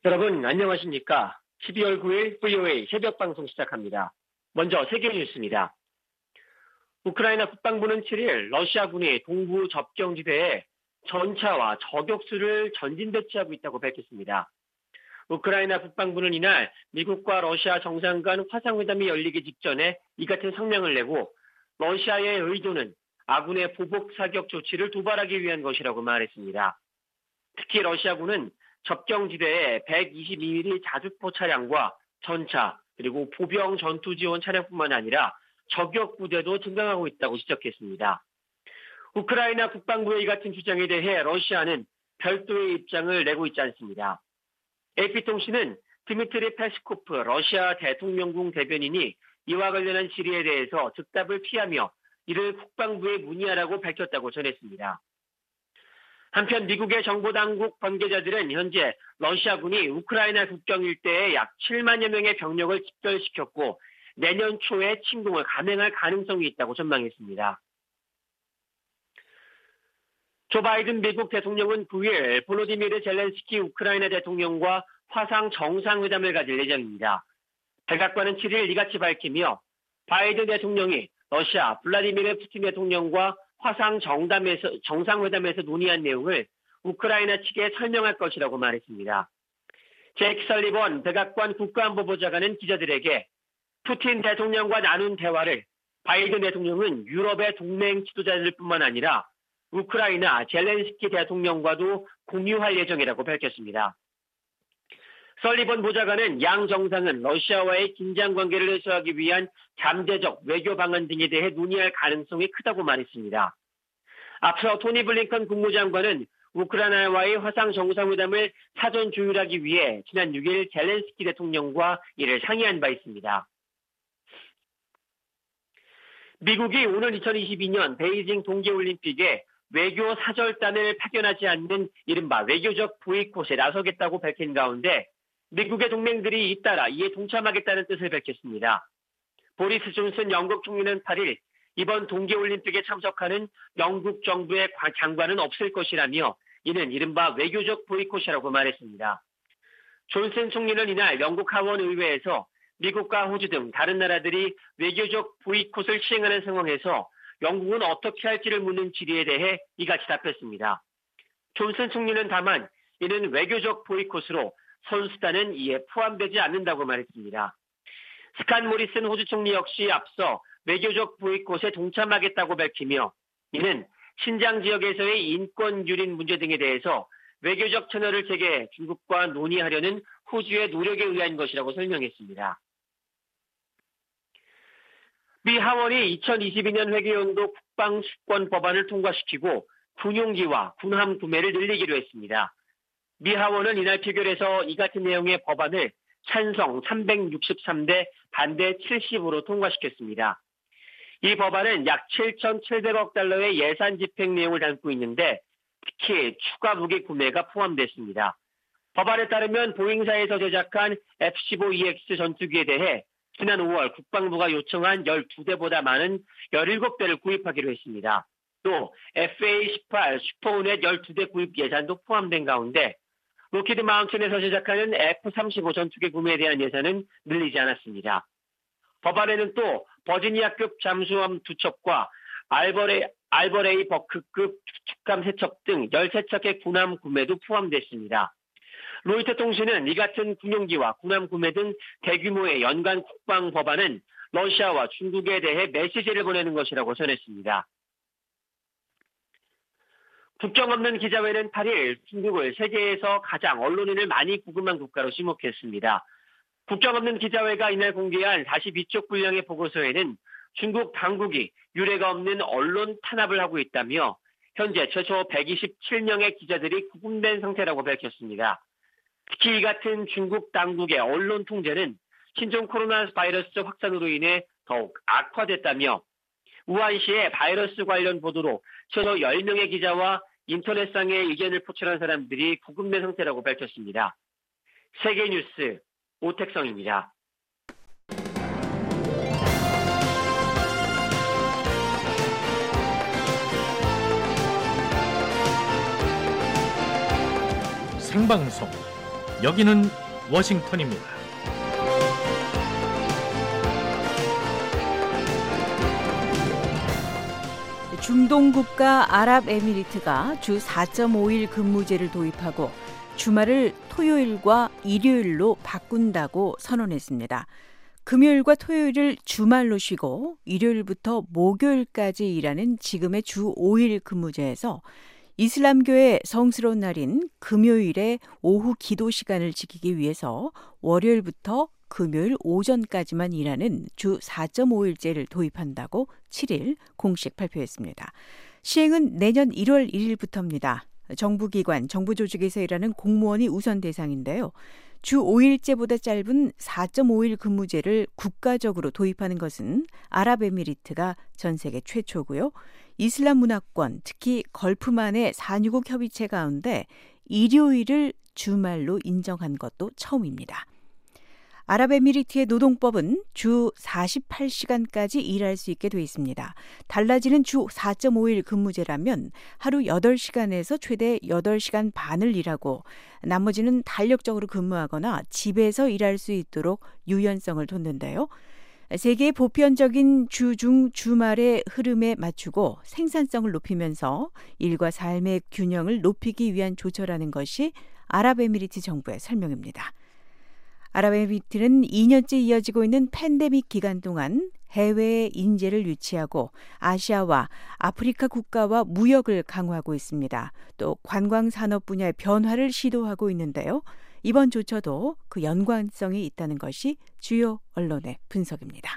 여러분 안녕하십니까? 12월 9일 VOA 새벽 방송 시작합니다. 먼저 세계 뉴스입니다. 우크라이나 국방부는 7일 러시아군이 동부 접경지대에 전차와 저격수를 전진 배치하고 있다고 밝혔습니다. 우크라이나 국방부는 이날 미국과 러시아 정상 간 화상회담이 열리기 직전에 이 같은 성명을 내고 러시아의 의도는 아군의 보복 사격 조치를 도발하기 위한 것이라고 말했습니다. 특히 러시아군은 접경지대에 122mm 자주포 차량과 전차 그리고 보병 전투 지원 차량뿐만 아니라 저격 부대도 증강하고 있다고 지적했습니다. 우크라이나 국방부의 이 같은 주장에 대해 러시아는 별도의 입장을 내고 있지 않습니다. AP통신은 드미트리 페스코프 러시아 대통령궁 대변인이 이와 관련한 질의에 대해서 즉답을 피하며 이를 국방부에 문의하라고 밝혔다고 전했습니다. 한편 미국의 정보당국 관계자들은 현재 러시아군이 우크라이나 국경 일대에 약 7만여 명의 병력을 집결시켰고 내년 초에 침공을 감행할 가능성이 있다고 전망했습니다. 조 바이든 미국 대통령은 9일 볼로디미르 젤렌스키 우크라이나 대통령과 화상 정상회담을 가질 예정입니다. 백악관은 7일 이같이 밝히며 바이든 대통령이 러시아 블라디미르 푸틴 대통령과 화상 정상회담에서 논의한 내용을 우크라이나 측에 설명할 것이라고 말했습니다. 제이크 설리번 백악관 국가안보보좌관은 기자들에게 푸틴 대통령과 나눈 대화를 바이든 대통령은 유럽의 동맹 지도자들뿐만 아니라 우크라이나 젤렌스키 대통령과도 공유할 예정이라고 밝혔습니다. 설리번 보좌관은 양 정상은 러시아와의 긴장 관계를 해소하기 위한 잠재적 외교 방안 등에 대해 논의할 가능성이 크다고 말했습니다. 앞서 토니 블링컨 국무장관은 우크라이나와의 화상 정상회담을 사전 조율하기 위해 지난 6일 젤렌스키 대통령과 이를 상의한 바 있습니다. 미국이 오는 2022년 베이징 동계올림픽에 외교 사절단을 파견하지 않는 이른바 외교적 보이콧에 나서겠다고 밝힌 가운데 미국의 동맹들이 잇따라 이에 동참하겠다는 뜻을 밝혔습니다. 보리스 존슨 영국 총리는 8일 이번 동계올림픽에 참석하는 영국 정부의 장관은 없을 것이라며 이는 이른바 외교적 보이콧이라고 말했습니다. 존슨 총리는 이날 영국 하원 의회에서 미국과 호주 등 다른 나라들이 외교적 보이콧을 시행하는 상황에서 영국은 어떻게 할지를 묻는 질의에 대해 이같이 답했습니다. 존슨 총리는 다만 이는 외교적 보이콧으로 선수단은 이에 포함되지 않는다고 말했습니다. 스칸 모리슨 호주 총리 역시 앞서 외교적 보이콧에 동참하겠다고 밝히며 이는 신장 지역에서의 인권 유린 문제 등에 대해서 외교적 채널을 재개 중국과 논의하려는 호주의 노력에 의한 것이라고 설명했습니다. 미 하원이 2022년 회계연도 국방수권 법안을 통과시키고 군용기와 군함 구매를 늘리기로 했습니다. 미 하원은 이날 표결에서 이 같은 내용의 법안을 찬성 363대 반대 70으로 통과시켰습니다. 이 법안은 약 7,700억 달러의 예산 집행 내용을 담고 있는데 특히 추가 무기 구매가 포함됐습니다. 법안에 따르면 보잉사에서 제작한 F-15EX 전투기에 대해 지난 5월 국방부가 요청한 12대보다 많은 17대를 구입하기로 했습니다. 또 FA-18 슈퍼호넷 12대 구입 예산도 포함된 가운데 로키드 마운틴에서 제작하는 F-35 전투기 구매에 대한 예산은 늘리지 않았습니다. 법안에는 또 버지니아급 잠수함 2척과 알버레이 버크급 축함 3척 등 13척의 군함 구매도 포함됐습니다. 로이터 통신은 이 같은 군용기와 군함 구매 등 대규모의 연간 국방 법안은 러시아와 중국에 대해 메시지를 보내는 것이라고 전했습니다. 국경 없는 기자회는 8일 중국을 세계에서 가장 언론인을 많이 구금한 국가로 지목했습니다. 국경 없는 기자회가 이날 공개한 42쪽 분량의 보고서에는 중국 당국이 유례가 없는 언론 탄압을 하고 있다며 현재 최소 127명의 기자들이 구금된 상태라고 밝혔습니다. 특히 이 같은 중국 당국의 언론 통제는 신종 코로나 바이러스 확산으로 인해 더욱 악화됐다며 우한시의 바이러스 관련 보도로 최소 10명의 기자와 인터넷상의 의견을 포출한 사람들이 구금된 상태라고 밝혔습니다. 세계뉴스 오택성입니다. 생방송 여기는 워싱턴입니다. 중동 국가 아랍에미리트가 주 4.5일 근무제를 도입하고 주말을 토요일과 일요일로 바꾼다고 선언했습니다. 금요일과 토요일을 주말로 쉬고 일요일부터 목요일까지 일하는 지금의 주 5일 근무제에서 이슬람교의 성스러운 날인 금요일에 오후 기도 시간을 지키기 위해서 월요일부터 금요일 오전까지만 일하는 주 4.5일제를 도입한다고 7일 공식 발표했습니다. 시행은 내년 1월 1일부터입니다. 정부기관, 정부조직에서 일하는 공무원이 우선 대상인데요. 주 5일제보다 짧은 4.5일 근무제를 국가적으로 도입하는 것은 아랍에미리트가 전 세계 최초고요. 이슬람 문화권, 특히 걸프만의 산유국 협의체 가운데 일요일을 주말로 인정한 것도 처음입니다. 아랍에미리트의 노동법은 주 48시간까지 일할 수 있게 돼 있습니다. 달라지는 주 4.5일 근무제라면 하루 8시간에서 최대 8시간 반을 일하고 나머지는 탄력적으로 근무하거나 집에서 일할 수 있도록 유연성을 뒀는데요. 세계의 보편적인 주중 주말의 흐름에 맞추고 생산성을 높이면서 일과 삶의 균형을 높이기 위한 조처라는 것이 아랍에미리트 정부의 설명입니다. 아랍에미리트는 2년째 이어지고 있는 팬데믹 기간 동안 해외에 인재를 유치하고 아시아와 아프리카 국가와 무역을 강화하고 있습니다. 또 관광산업 분야의 변화를 시도하고 있는데요. 이번 조처도 그 연관성이 있다는 것이 주요 언론의 분석입니다.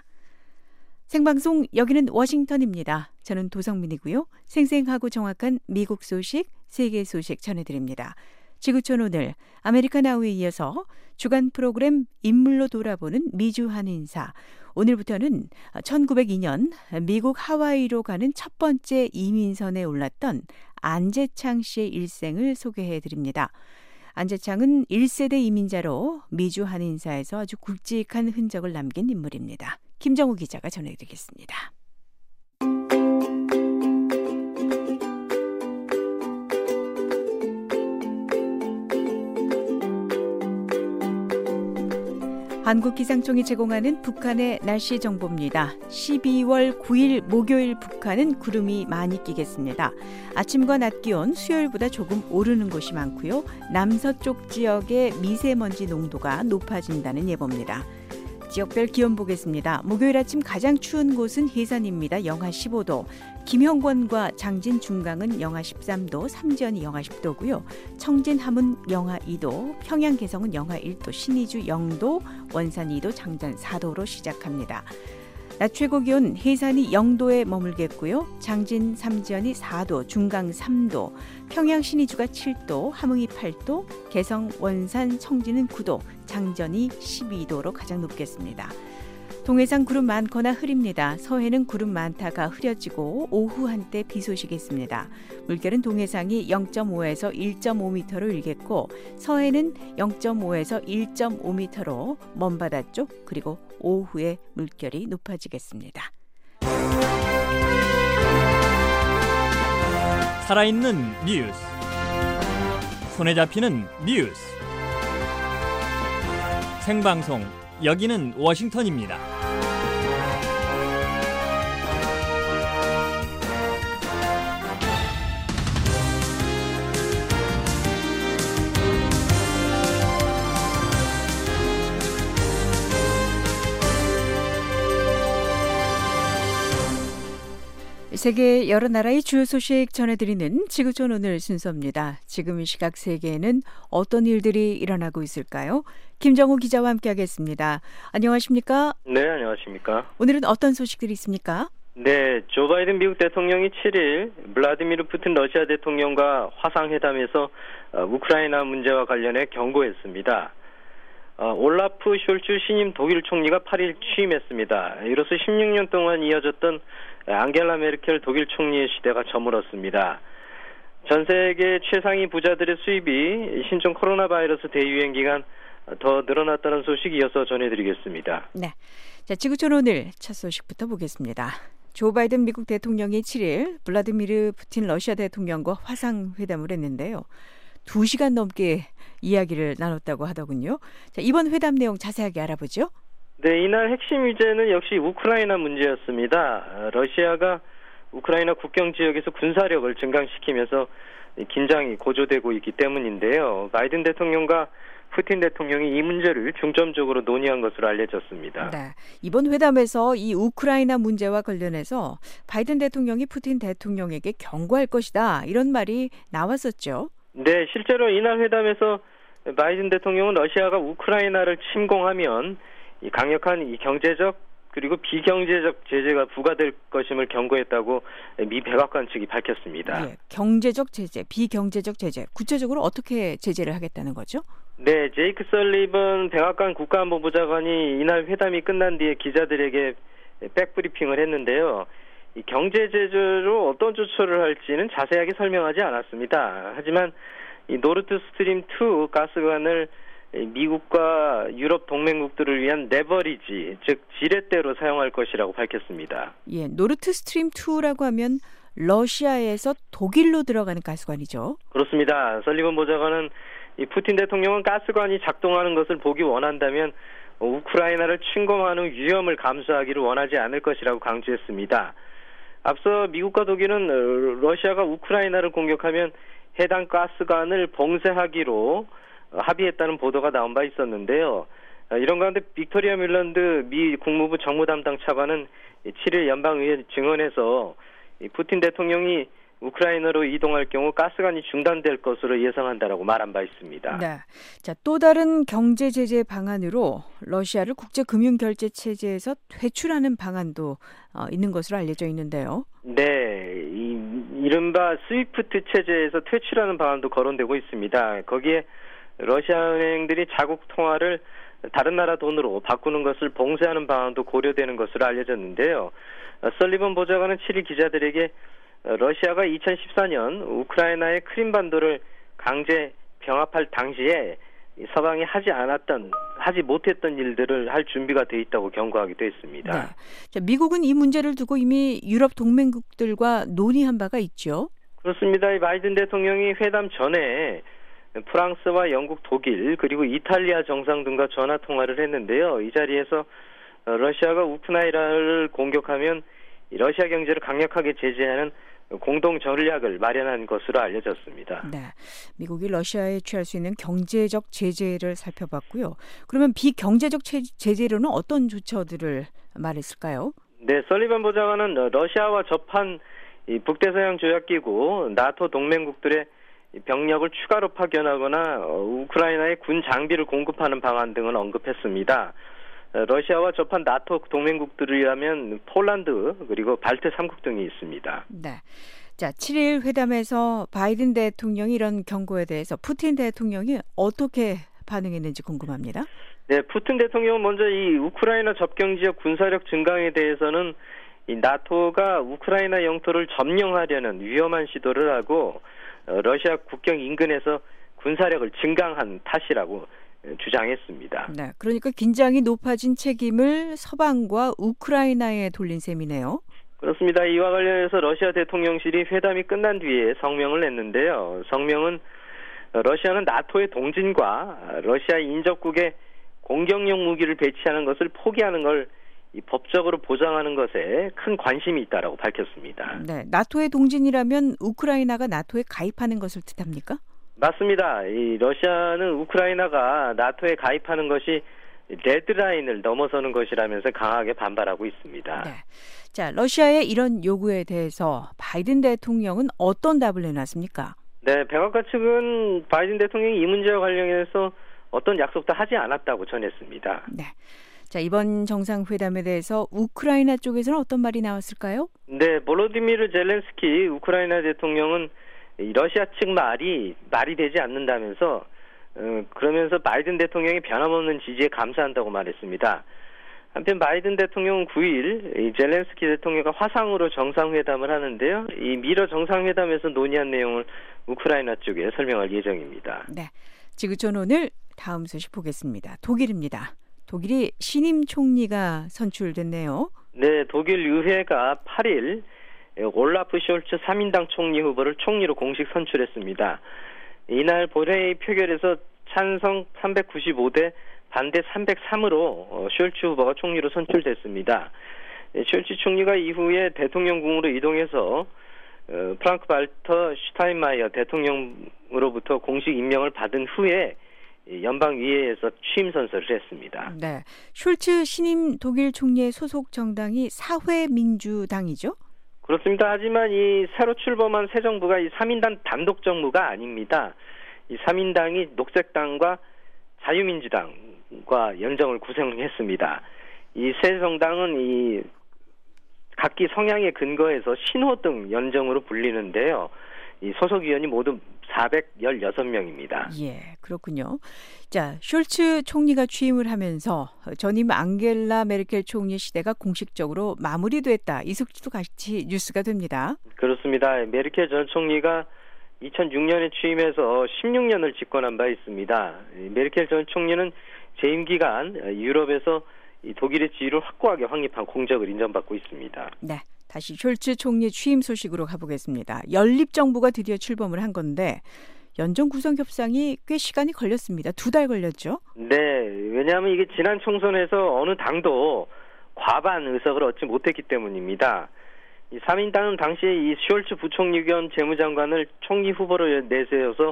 생방송 여기는 워싱턴입니다. 저는 도성민이고요. 생생하고 정확한 미국 소식, 세계 소식 전해드립니다. 지구촌 오늘 아메리카 나우에 이어서 주간 프로그램 인물로 돌아보는 미주한 인사. 오늘부터는 1902년 미국 하와이로 가는 첫 번째 이민선에 올랐던 안재창 씨의 일생을 소개해드립니다. 안재창은 1세대 이민자로 미주한 인사에서 아주 굵직한 흔적을 남긴 인물입니다. 김정우 기자가 전해드리겠습니다. 한국기상청이 제공하는 북한의 날씨 정보입니다. 12월 9일 목요일 북한은 구름이 많이 끼겠습니다. 아침과 낮 기온 수요일보다 조금 오르는 곳이 많고요. 남서쪽 지역의 미세먼지 농도가 높아진다는 예보입니다. 지역별 기온 보겠습니다. 목요일 아침 가장 추운 곳은 해산입니다. 영하 15도. 김형권과 장진 중강은 영하 13도, 삼지연이 영하 10도고요. 청진 함은 영하 2도, 평양 개성은 영하 1도, 신의주 0도, 원산 2도, 장전 4도로 시작합니다. 낮 최고 기온 해산이 0도에 머물겠고요. 장진 삼지연이 4도, 중강 3도, 평양 신의주가 7도, 함흥이 8도, 개성 원산 청진은 9도, 장전이 12도로 가장 높겠습니다. 동해상 구름 많거나 흐립니다. 서해는 구름 많다가 흐려지고 오후 한때 비 소식이 있습니다. 물결은 동해상이 0.5에서 1.5m로 일겠고 서해는 0.5에서 1.5m로 먼바다 쪽 그리고 오후에 물결이 높아지겠습니다. 살아있는 뉴스, 손에 잡히는 뉴스, 생방송 여기는 워싱턴입니다. 세계 여러 나라의 주요 소식 전해드리는 지구촌 오늘 순서입니다. 지금 이 시각 세계에는 어떤 일들이 일어나고 있을까요? 김정우 기자와 함께하겠습니다. 안녕하십니까? 네, 안녕하십니까? 오늘은 어떤 소식들이 있습니까? 네, 조 바이든 미국 대통령이 7일 블라디미르 푸틴 러시아 대통령과 화상회담에서 우크라이나 문제와 관련해 경고했습니다. 올라프 숄츠 신임 독일 총리가 8일 취임했습니다. 이로써 16년 동안 이어졌던 앙겔라 메르켈 독일 총리의 시대가 저물었습니다. 전 세계 최상위 부자들의 수입이 신종 코로나 바이러스 대유행 기간 더 늘어났다는 소식 이어서 전해드리겠습니다. 네, 자 지구촌 오늘 첫 소식부터 보겠습니다. 조 바이든 미국 대통령이 7일 블라디미르 푸틴 러시아 대통령과 화상회담을 했는데요. 2시간 넘게 이야기를 나눴다고 하더군요. 자, 이번 회담 내용 자세하게 알아보죠. 네, 이날 핵심 주제는 역시 우크라이나 문제였습니다. 러시아가 우크라이나 국경 지역에서 군사력을 증강시키면서 긴장이 고조되고 있기 때문인데요. 바이든 대통령과 푸틴 대통령이 이 문제를 중점적으로 논의한 것으로 알려졌습니다. 네, 이번 회담에서 이 우크라이나 문제와 관련해서 바이든 대통령이 푸틴 대통령에게 경고할 것이다 이런 말이 나왔었죠. 네, 실제로 이날 회담에서 바이든 대통령은 러시아가 우크라이나를 침공하면 이 강력한 이 경제적 그리고 비경제적 제재가 부과될 것임을 경고했다고 미 백악관 측이 밝혔습니다. 예, 경제적 제재, 비경제적 제재, 구체적으로 어떻게 제재를 하겠다는 거죠? 네, 제이크 설리번 백악관 국가안보부 장관이 이날 회담이 끝난 뒤에 기자들에게 백브리핑을 했는데요. 이 경제 제재로 어떤 조처를 할지는 자세하게 설명하지 않았습니다. 하지만 이 노르트 스트림 2 가스관을 미국과 유럽 동맹국들을 위한 레버리지, 즉 지렛대로 사용할 것이라고 밝혔습니다. 예, 노르트 스트림 2라고 하면 러시아에서 독일로 들어가는 가스관이죠. 그렇습니다. 설리번 보좌관은 이 푸틴 대통령은 가스관이 작동하는 것을 보기 원한다면 우크라이나를 침공하는 위험을 감수하기를 원하지 않을 것이라고 강조했습니다. 앞서 미국과 독일은 러시아가 우크라이나를 공격하면 해당 가스관을 봉쇄하기로 합의했다는 보도가 나온 바 있었는데요. 이런 가운데 빅토리아 뮬런드 미 국무부 정무 담당 차관은 7일 연방의회 증언에서 푸틴 대통령이 우크라이나로 이동할 경우 가스관이 중단될 것으로 예상한다라고 말한 바 있습니다. 네. 자, 또 다른 경제 제재 방안으로 러시아를 국제 금융 결제 체제에서 퇴출하는 방안도 있는 것으로 알려져 있는데요. 네, 이른바 스위프트 체제에서 퇴출하는 방안도 거론되고 있습니다. 거기에 러시아 은행들이 자국 통화를 다른 나라 돈으로 바꾸는 것을 봉쇄하는 방안도 고려되는 것으로 알려졌는데요. 설리번 보좌관은 7일 기자들에게 러시아가 2014년 우크라이나의 크림반도를 강제 병합할 당시에 서방이 하지 못했던 일들을 할 준비가 돼 있다고 경고하기도 했습니다. 네. 자, 미국은 이 문제를 두고 이미 유럽 동맹국들과 논의한 바가 있죠. 그렇습니다. 이 바이든 대통령이 회담 전에 프랑스와 영국, 독일 그리고 이탈리아 정상 등과 전화 통화를 했는데요. 이 자리에서 러시아가 우크라이나를 공격하면 러시아 경제를 강력하게 제재하는 공동 전략을 마련한 것으로 알려졌습니다. 네, 미국이 러시아에 취할 수 있는 경제적 제재를 살펴봤고요. 그러면 비경제적 제재로는 어떤 조처들을 말했을까요? 네, 설리번 보좌관은 러시아와 접한 이 북대서양 조약기구 나토 동맹국들의 병력을 추가로 파견하거나 우크라이나에 군 장비를 공급하는 방안 등을 언급했습니다. 러시아와 접한 나토 동맹국들이라면 폴란드 그리고 발트 3국 등이 있습니다. 네. 자, 7일 회담에서 바이든 대통령이 이런 경고에 대해서 푸틴 대통령이 어떻게 반응했는지 궁금합니다. 네, 푸틴 대통령은 먼저 이 우크라이나 접경 지역 군사력 증강에 대해서는 이 나토가 우크라이나 영토를 점령하려는 위험한 시도를 하고 러시아 국경 인근에서 군사력을 증강한 탓이라고 주장했습니다. 네, 그러니까 긴장이 높아진 책임을 서방과 우크라이나에 돌린 셈이네요. 그렇습니다. 이와 관련해서 러시아 대통령실이 회담이 끝난 뒤에 성명을 냈는데요. 성명은 러시아는 나토의 동진과 러시아 인접국에 공격용 무기를 배치하는 것을 포기하는 걸 법적으로 보장하는 것에 큰 관심이 있다라고 밝혔습니다. 네, 나토의 동진이라면 우크라이나가 나토에 가입하는 것을 뜻합니까? 맞습니다. 이 러시아는 우크라이나가 나토에 가입하는 것이 레드라인을 넘어서는 것이라면서 강하게 반발하고 있습니다. 네. 자, 러시아의 이런 요구에 대해서 바이든 대통령은 어떤 답을 내놨습니까? 네, 백악관 측은 바이든 대통령이 이 문제와 관련해서 어떤 약속도 하지 않았다고 전했습니다. 네. 자, 이번 정상회담에 대해서 우크라이나 쪽에서는 어떤 말이 나왔을까요? 네, 볼로디미르 젤렌스키 우크라이나 대통령은 러시아 측 말이 되지 않는다면서 그러면서 바이든 대통령의 변함없는 지지에 감사한다고 말했습니다. 한편 바이든 대통령은 9일 젤렌스키 대통령과 화상으로 정상회담을 하는데요. 이 미러 정상회담에서 논의한 내용을 우크라이나 쪽에 설명할 예정입니다. 네, 지구촌 오늘 다음 소식 보겠습니다. 독일입니다. 독일이 신임 총리가 선출됐네요. 네, 독일 의회가 8일 올라프 숄츠 3인당 총리 후보를 총리로 공식 선출했습니다. 이날 본회의 표결에서 찬성 395대 반대 303으로 숄츠 후보가 총리로 선출됐습니다. 숄츠 총리가 이후에 대통령궁으로 이동해서 프랑크 발터 슈타인마이어 대통령으로부터 공식 임명을 받은 후에 연방의회에서 취임 선서를 했습니다. 네, 숄츠 신임 독일 총리의 소속 정당이 사회민주당이죠? 그렇습니다. 하지만 이 새로 출범한 새 정부가 이 3인당 단독 정부가 아닙니다. 이 3인당이 녹색당과 자유민주당과 연정을 구성했습니다. 이 새 정당은 이 각기 성향에 근거해서 신호등 연정으로 불리는데요. 이 소속 의원이 모두 416명입니다. 예, 그렇군요. 자, 숄츠 총리가 취임을 하면서 전임 앙겔라 메르켈 총리 시대가 공식적으로 마무리됐다. 이 소식도 같이 뉴스가 됩니다. 그렇습니다. 메르켈 전 총리가 2006년에 취임해서 16년을 집권한 바 있습니다. 메르켈 전 총리는 재임 기간 유럽에서 이 독일의 지위를 확고하게 확립한 공적을 인정받고 있습니다. 네, 다시 숄츠 총리 취임 소식으로 가보겠습니다. 연립정부가 드디어 출범을 한 건데 연정 구성 협상이 꽤 시간이 걸렸습니다. 2달 걸렸죠? 네, 왜냐하면 이게 지난 총선에서 어느 당도 과반 의석을 얻지 못했기 때문입니다. 이 3인당은 당시에 이 숄츠 부총리 겸 재무장관을 총리 후보로 내세워서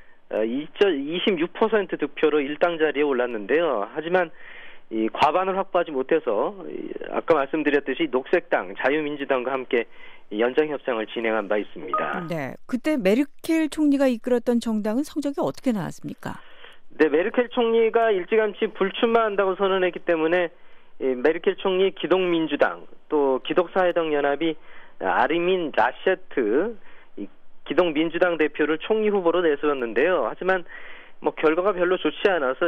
26% 득표로 1당 자리에 올랐는데요. 하지만 이 과반을 확보하지 못해서 아까 말씀드렸듯이 녹색당, 자유민주당과 함께 연정 협상을 진행한 바 있습니다. 네, 그때 메르켈 총리가 이끌었던 정당은 성적이 어떻게 나왔습니까? 네, 메르켈 총리가 일찌감치 불출마한다고 선언했기 때문에 메르켈 총리 기독민주당 또 기독사회당 연합이 아르민 라셰트 기독민주당 대표를 총리 후보로 내세웠는데요. 하지만 결과가 별로 좋지 않아서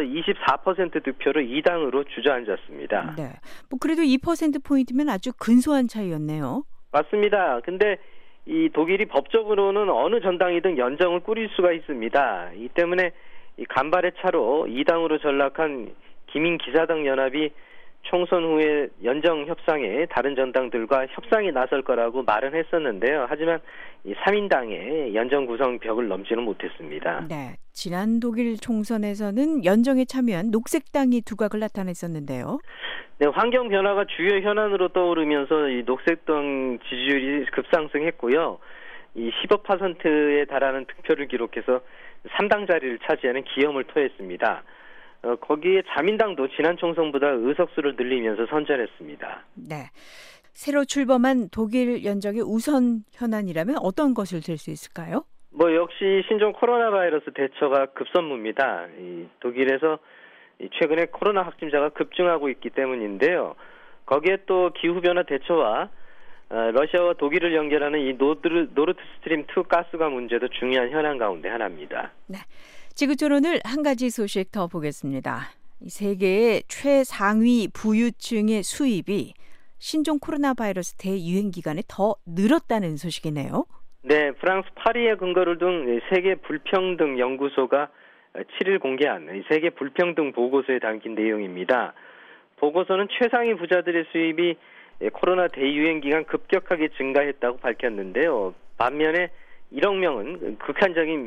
24% 득표로 2당으로 주저앉았습니다. 네, 그래도 2%포인트면 아주 근소한 차이였네요. 맞습니다. 근데 이 독일이 법적으로는 어느 전당이든 연정을 꾸릴 수가 있습니다. 이 때문에 이 간발의 차로 2당으로 전락한 기민기사당 연합이 총선 후에 연정 협상에 다른 정당들과 협상에 나설 거라고 말은 했었는데요. 하지만 이 3인당의 연정 구성 벽을 넘지는 못했습니다. 네, 지난 독일 총선에서는 연정에 참여한 녹색당이 두각을 나타냈었는데요. 네, 환경 변화가 주요 현안으로 떠오르면서 이 녹색당 지지율이 급상승했고요. 이 15%에 달하는 득표를 기록해서 3당 자리를 차지하는 기염을 토했습니다. 거기에 자민당도 지난 총선보다 의석수를 늘리면서 선전했습니다. 네, 새로 출범한 독일 연정의 우선 현안이라면 어떤 것을 들 수 있을까요? 역시 신종 코로나 바이러스 대처가 급선무입니다. 이 독일에서 최근에 코로나 확진자가 급증하고 있기 때문인데요. 거기에 또 기후변화 대처와 러시아와 독일을 연결하는 이 노르드 스트림 2 가스관 문제도 중요한 현안 가운데 하나입니다. 네, 지구촌 오늘 한 가지 소식 더 보겠습니다. 세계의 최상위 부유층의 수입이 신종 코로나 바이러스 대유행 기간에 더 늘었다는 소식이네요. 네, 프랑스 파리에 근거를 둔 세계 불평등 연구소가 7일 공개한 세계 불평등 보고서에 담긴 내용입니다. 보고서는 최상위 부자들의 수입이 코로나 대유행 기간 급격하게 증가했다고 밝혔는데요. 반면에 1억 명은 극한적인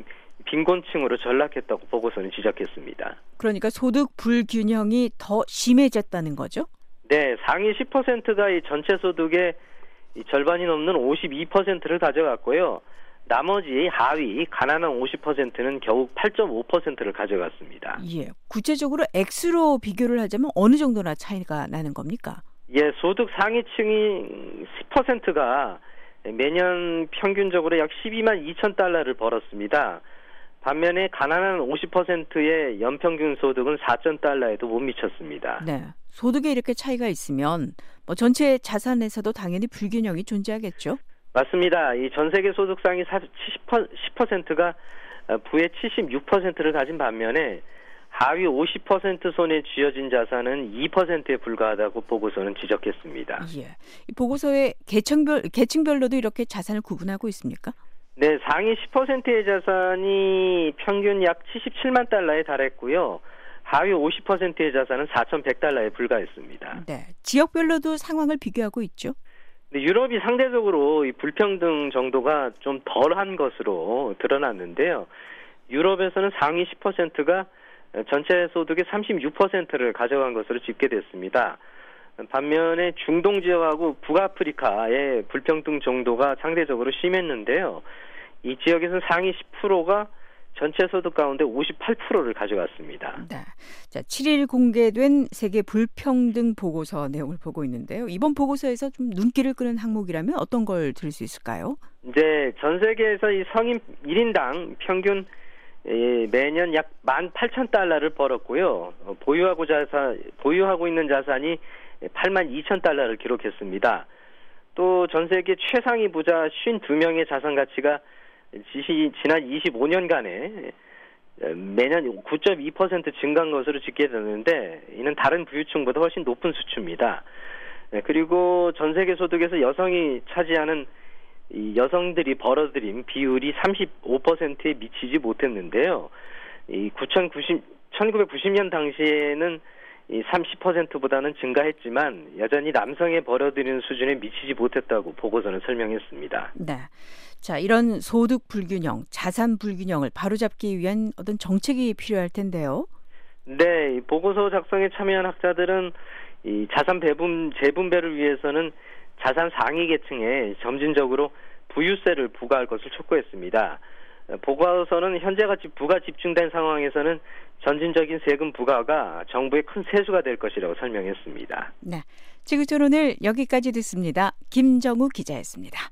빈곤층으로 전락했다고 보고서는 지적했습니다. 그러니까 소득 불균형이 더 심해졌다는 거죠? 네, 상위 10%가 이 전체 소득의 절반이 넘는 52%를 가져갔고요. 나머지 하위 가난한 50%는 겨우 8.5%를 가져갔습니다. 예, 구체적으로 액수로 비교를 하자면 어느 정도나 차이가 나는 겁니까? 예, 소득 상위층이 10%가 매년 평균적으로 약 12만 2천 달러를 벌었습니다. 반면에 가난한 50%의 연평균 소득은 4천 달러에도 못 미쳤습니다. 네, 소득에 이렇게 차이가 있으면 전체 자산에서도 당연히 불균형이 존재하겠죠? 맞습니다. 이 전 세계 소득 상위 10%가 부의 76%를 가진 반면에 하위 50% 손에 쥐어진 자산은 2%에 불과하다고 보고서는 지적했습니다. 예, 이 보고서에 계층별로도 이렇게 자산을 구분하고 있습니까? 네, 상위 10%의 자산이 평균 약 77만 달러에 달했고요. 하위 50%의 자산은 4,100달러에 불과했습니다. 네, 지역별로도 상황을 비교하고 있죠. 네, 유럽이 상대적으로 이 불평등 정도가 좀 덜한 것으로 드러났는데요. 유럽에서는 상위 10%가 전체 소득의 36%를 가져간 것으로 집계됐습니다. 반면에 중동 지역하고 북아프리카의 불평등 정도가 상대적으로 심했는데요. 이 지역에서는 상위 10%가 전체 소득 가운데 58%를 가져갔습니다. 네. 자, 7일 공개된 세계 불평등 보고서 내용을 보고 있는데요. 이번 보고서에서 좀 눈길을 끄는 항목이라면 어떤 걸 들을 수 있을까요? 네, 전 세계에서 이 성인 1인당 평균 매년 약 18,000달러를 벌었고요. 보유하고 있는 자산이 82,000달러를 기록했습니다. 또 전 세계 최상위 부자 52명의 자산 가치가 지난 25년간에 매년 9.2% 증가한 것으로 집계되는데 이는 다른 부유층보다 훨씬 높은 수치입니다. 그리고 전 세계 소득에서 여성이 차지하는 이 여성들이 벌어들인 비율이 35%에 미치지 못했는데요. 이 1990년 당시에는 이 30%보다는 증가했지만 여전히 남성의 벌어들이는 수준에 미치지 못했다고 보고서는 설명했습니다. 네. 자, 이런 소득 불균형, 자산 불균형을 바로잡기 위한 어떤 정책이 필요할 텐데요. 네, 이 보고서 작성에 참여한 학자들은 이 자산 재분배를 위해서는 자산 상위 계층에 점진적으로 부유세를 부과할 것을 촉구했습니다. 보고서는 현재같이 부가 집중된 상황에서는 점진적인 세금 부과가 정부의 큰 세수가 될 것이라고 설명했습니다. 네, 지구촌 오늘 여기까지 듣습니다. 김정우 기자였습니다.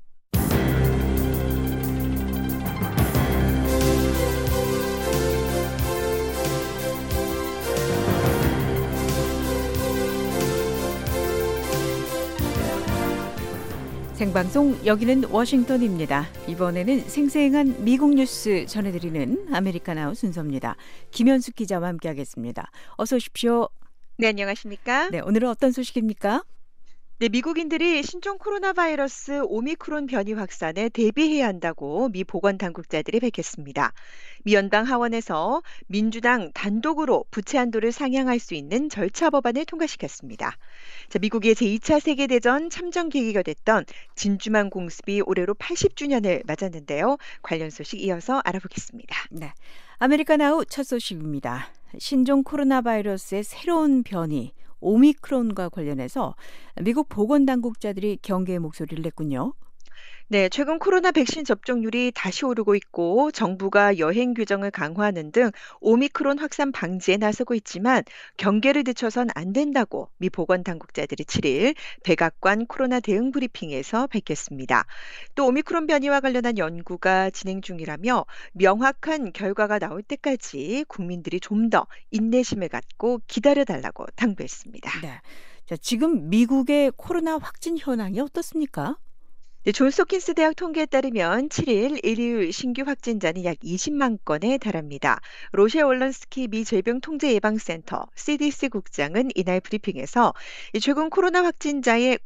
생방송 여기는 워싱턴입니다. 이번에는 생생한 미국 뉴스 전해드리는 아메리카나우 순서입니다. 김현숙 기자와 함께하겠습니다. 어서 오십시오. 네, 안녕하십니까? 네, 오늘은 어떤 소식입니까? 네, 미국인들이 신종 코로나 바이러스 오미크론 변이 확산에 대비해야 한다고 미 보건당국자들이 밝혔습니다. 미 연방 하원에서 민주당 단독으로 부채 한도를 상향할 수 있는 절차 법안을 통과시켰습니다. 자, 미국의 제2차 세계대전 참전 계기가 됐던 진주만 공습이 올해로 80주년을 맞았는데요. 관련 소식 이어서 알아보겠습니다. 네, 아메리카나우 첫 소식입니다. 신종 코로나 바이러스의 새로운 변이 오미크론과 관련해서 미국 보건당국자들이 경계의 목소리를 냈군요. 네, 최근 코로나 백신 접종률이 다시 오르고 있고 정부가 여행 규정을 강화하는 등 오미크론 확산 방지에 나서고 있지만 경계를 늦춰선 안 된다고 미 보건당국자들이 7일 백악관 코로나 대응 브리핑에서 밝혔습니다. 또 오미크론 변이와 관련한 연구가 진행 중이라며 명확한 결과가 나올 때까지 국민들이 좀 더 인내심을 갖고 기다려달라고 당부했습니다. 네, 자, 지금 미국의 코로나 확진 현황이 어떻습니까? 네, 존스 홉킨스 대학 통계에 따르면 7일 일요일 신규 확진자는 약 20만 건에 달합니다. 로셰 월런스키 미 질병통제예방센터 CDC 국장은 이날 브리핑에서 최근 코로나 확진자의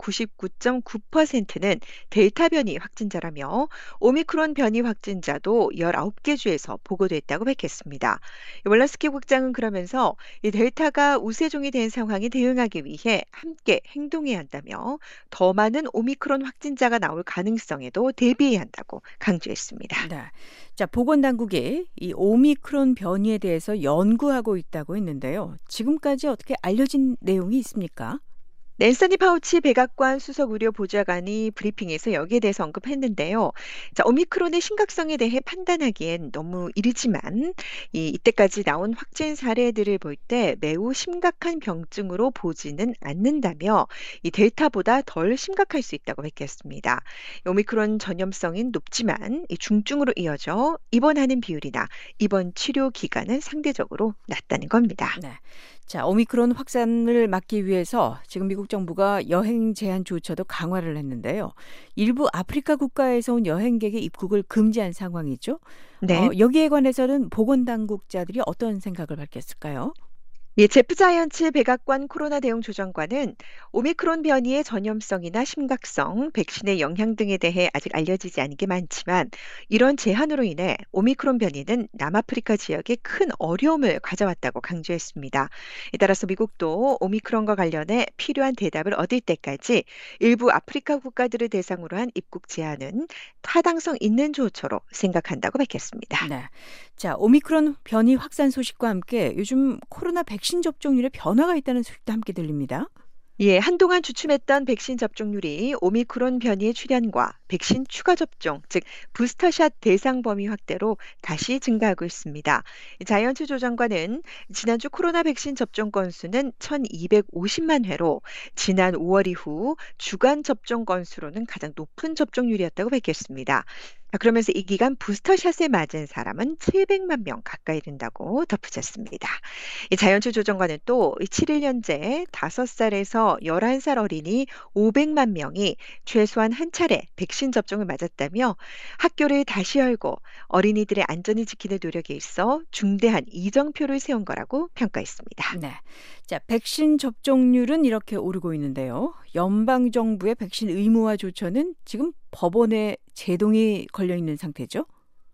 99.9%는 델타 변이 확진자라며 오미크론 변이 확진자도 19개 주에서 보고됐다고 밝혔습니다. 월런스키 국장은 그러면서 이 델타가 우세종이 된 상황에 대응하기 위해 함께 행동해야 한다며 더 많은 오미크론 확진자가 나올 가능성에도 대비해야 한다고 강조했습니다. 네. 자, 보건당국이 이 오미크론 변이에 대해서 연구하고 있다고 했는데요. 지금까지 어떻게 알려진 내용이 있습니까? 낸서니 파우치 백악관 수석 의료 보좌관이 브리핑에서 여기에 대해서 언급했는데요. 자, 오미크론의 심각성에 대해 판단하기엔 너무 이르지만 이때까지 나온 확진 사례들을 볼 때 매우 심각한 병증으로 보지는 않는다며 이 델타보다 덜 심각할 수 있다고 밝혔습니다. 오미크론 전염성은 높지만 이 중증으로 이어져 입원하는 비율이나 입원 치료 기간은 상대적으로 낮다는 겁니다. 네. 자, 오미크론 확산을 막기 위해서 지금 미국 정부가 여행 제한 조처도 강화를 했는데요. 일부 아프리카 국가에서 온 여행객의 입국을 금지한 상황이죠. 네. 여기에 관해서는 보건당국자들이 어떤 생각을 밝혔을까요? 제프 자이언츠 백악관 코로나 대응 조정관은 오미크론 변이의 전염성이나 심각성, 백신의 영향 등에 대해 아직 알려지지 않은 게 많지만 이런 제한으로 인해 오미크론 변이는 남아프리카 지역에 큰 어려움을 가져왔다고 강조했습니다. 따라서 미국도 오미크론과 관련해 필요한 대답을 얻을 때까지 일부 아프리카 국가들을 대상으로 한 입국 제한은 타당성 있는 조처로 생각한다고 밝혔습니다. 네. 자, 오미크론 변이 확산 소식과 함께 요즘 코로나 백신 접종률에 변화가 있다는 소식도 함께 들립니다. 한동안 주춤했던 백신 접종률이 오미크론 변이의 출현과 백신 추가 접종, 즉 부스터샷 대상 범위 확대로 다시 증가하고 있습니다. 자이언츠 조정관은 지난주 코로나 백신 접종 건수는 1,250만 회로 지난 5월 이후 주간 접종 건수로는 가장 높은 접종률이었다고 밝혔습니다. 그러면서 이 기간 부스터샷에 맞은 사람은 700만 명 가까이 된다고 덧붙였습니다. 이 자이언츠 조정관은 또 7일 현재 5살에서 11살 어린이 500만 명이 최소한 한 차례 백신 접종을 맞았다며 학교를 다시 열고 어린이들의 안전을 지키는 노력에 있어 중대한 이정표를 세운 거라고 평가했습니다. 네. 자, 백신 접종률은 이렇게 오르고 있는데요. 연방정부의 백신 의무화 조처는 지금 법원에 제동이 걸려 있는 상태죠?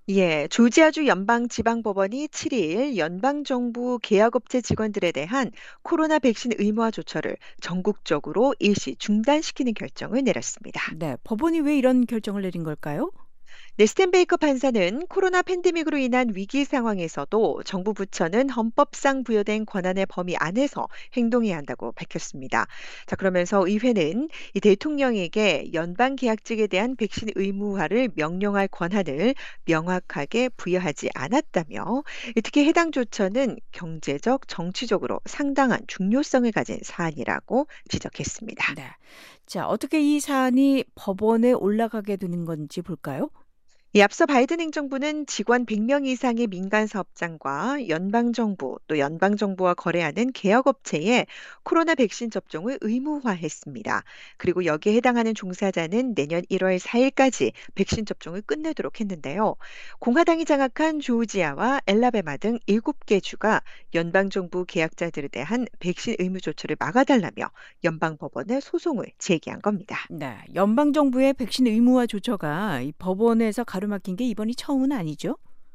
조지아주 연방지방법원이 7일 연방정부 계약업체 직원들에 대한 코로나 백신 의무화 조처를 전국적으로 일시 중단시키는 결정을 내렸습니다. 네. 법원이 왜 이런 결정을 내린 걸까요? 스탠 베이커 판사는 코로나 팬데믹으로 인한 위기 상황에서도 정부 부처는 헌법상 부여된 권한의 범위 안에서 행동해야 한다고 밝혔습니다. 자, 그러면서 의회는 이 대통령에게 연방 계약직에 대한 백신 의무화를 명령할 권한을 명확하게 부여하지 않았다며 특히 해당 조처는 경제적, 정치적으로 상당한 중요성을 가진 사안이라고 지적했습니다. 네. 자, 어떻게 이 사안이 법원에 올라가게 되는 건지 볼까요? 앞서 바이든 행정부는 직원 100명 이상의 민간 사업장과 연방정부 또 연방정부와 거래하는 개혁업체에 코로나 백신 접종을 의무화했습니다. 그리고 여기에 해당하는 종사자는 내년 1월 4일까지 백신 접종을 끝내도록 했는데요. 공화당이 장악한 조지아와 엘라베마 등 7개 주가 연방정부 계약자들에 대한 백신 의무 조처를 막아달라며 연방법원에 소송을 제기한 겁니다. 네. 연방정부의 백신 의무화 조처가 이 법원에서 가로막힌 게 이번이 처음은 아니죠?